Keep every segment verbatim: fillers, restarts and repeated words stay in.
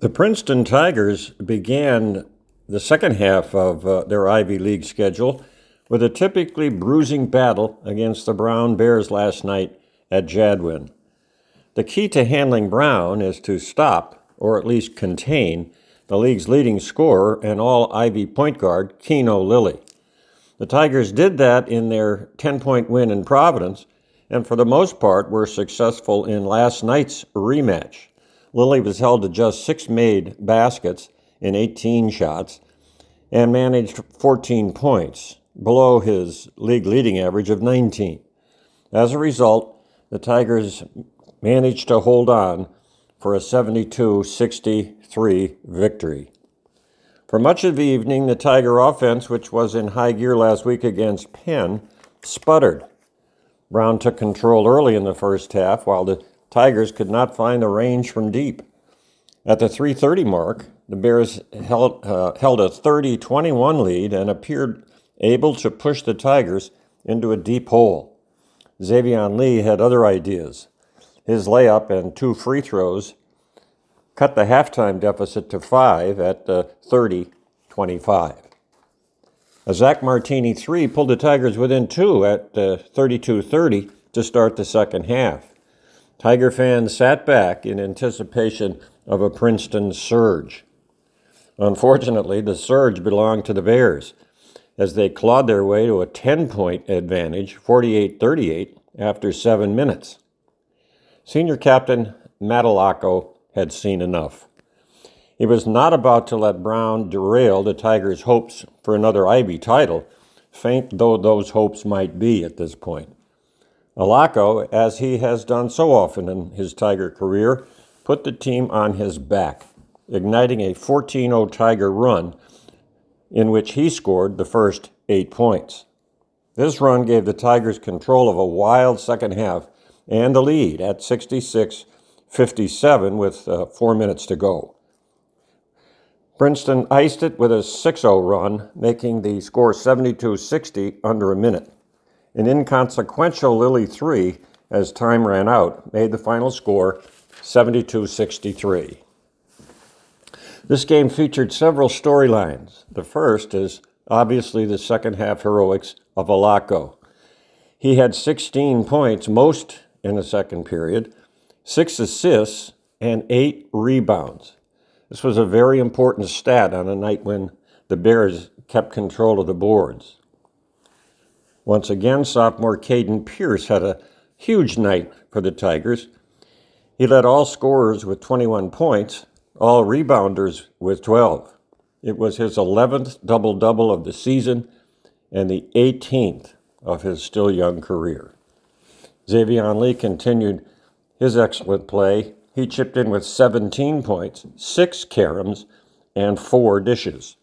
The Princeton Tigers began the second half of uh, their Ivy League schedule with a typically bruising battle against the Brown Bears last night at Jadwin. The key to handling Brown is to stop, or at least contain, the league's leading scorer and all-Ivy point guard, Keno Lilly. The Tigers did that in their ten-point win in Providence, and for the most part were successful in last night's rematch. Lilly was held to just six made baskets in eighteen shots and managed fourteen points, below his league leading average of nineteen. As a result, the Tigers managed to hold on for a seventy-two sixty-three victory. For much of the evening, the Tiger offense, which was in high gear last week against Penn, sputtered. Brown took control early in the first half, while the Tigers could not find the range from deep. At the three thirty mark, the Bears held, uh, held a thirty twenty-one lead and appeared able to push the Tigers into a deep hole. Xavion Lee had other ideas. His layup and two free throws cut the halftime deficit to five at uh, thirty twenty-five. A Zach Martini three pulled the Tigers within two at uh, thirty-two thirty to start the second half. Tiger fans sat back in anticipation of a Princeton surge. Unfortunately, the surge belonged to the Bears, as they clawed their way to a ten-point advantage, forty-eight thirty-eight, after seven minutes. Senior captain Matalacco had seen enough. He was not about to let Brown derail the Tigers' hopes for another Ivy title, faint though those hopes might be at this point. Alacco, as he has done so often in his Tiger career, put the team on his back, igniting a fourteen oh Tiger run in which he scored the first eight points. This run gave the Tigers control of a wild second half and the lead at sixty-six fifty-seven with uh, four minutes to go. Princeton iced it with a six oh run, making the score seventy-two sixty under a minute. An inconsequential Lilly three, as time ran out, made the final score seventy-two sixty-three. This game featured several storylines. The first is obviously the second half heroics of Alacco. He had sixteen points, most in the second period, six assists, and eight rebounds. This was a very important stat on a night when the Bears kept control of the boards. Once again, sophomore Caden Pierce had a huge night for the Tigers. He led all scorers with twenty-one points, all rebounders with twelve. It was his eleventh double-double of the season and the eighteenth of his still young career. Xavion Lee continued his excellent play. He chipped in with seventeen points, six caroms, and four dishes.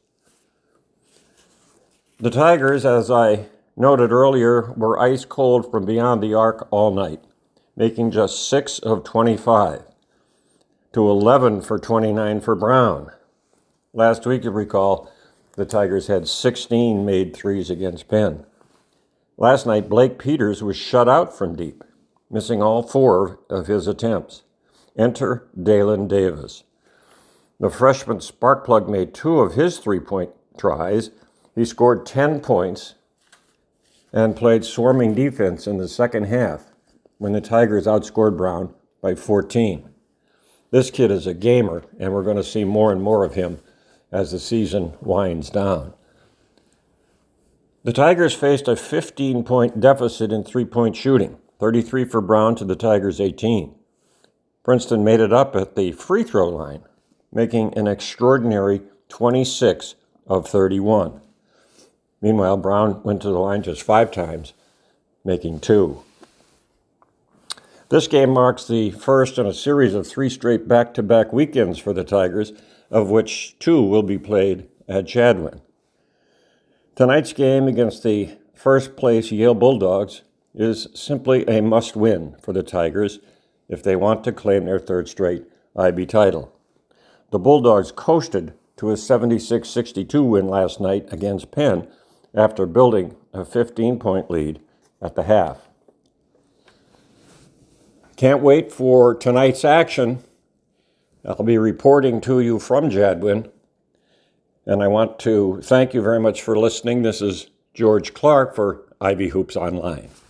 The Tigers, as I noted earlier, were ice cold from beyond the arc all night, making just six of twenty-five to eleven for twenty-nine for Brown. Last week, you recall, the Tigers had sixteen made threes against Penn. Last night, Blake Peters was shut out from deep, missing all four of his attempts. Enter Dalen Davis. The freshman sparkplug made two of his three-point tries. He scored ten points and played swarming defense in the second half when the Tigers outscored Brown by fourteen. This kid is a gamer, and we're going to see more and more of him as the season winds down. The Tigers faced a fifteen-point deficit in three-point shooting, thirty-three for Brown to the Tigers' eighteen. Princeton made it up at the free throw line, making an extraordinary twenty-six of thirty-one. Meanwhile, Brown went to the line just five times, making two. This game marks the first in a series of three straight back-to-back weekends for the Tigers, of which two will be played at Jadwin. Tonight's game against the first-place Yale Bulldogs is simply a must-win for the Tigers if they want to claim their third straight Ivy title. The Bulldogs coasted to a seventy-six sixty-two win last night against Penn after building a fifteen-point lead at the half. Can't wait for tonight's action. I'll be reporting to you from Jadwin, and I want to thank you very much for listening. This is George Clark for Ivy Hoops Online.